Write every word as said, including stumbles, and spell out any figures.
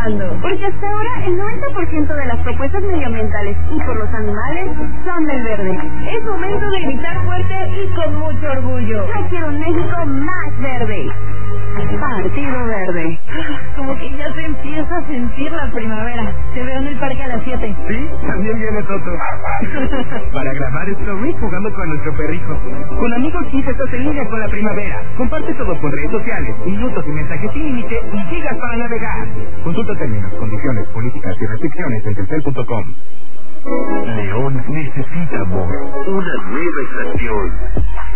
celebrando. Porque hasta ahora el noventa por ciento de las propuestas medioambientales y por los animales son del verde. Es momento de gritar fuerte y con mucho orgullo. Yo quiero un México más verde. Partido Verde. Como que ya se empieza a sentir la primavera. Te veo en el parque a las siete. Sí, también viene Toto. Para grabar stories jugando con nuestro perrijo. Con amigos quince estás en línea con la primavera. Comparte todo por redes sociales, minutos y mensajes sin límite y gigas para navegar. Consulta términos, condiciones, políticas y restricciones en telcel punto com. León necesita amor. Una nueva estación.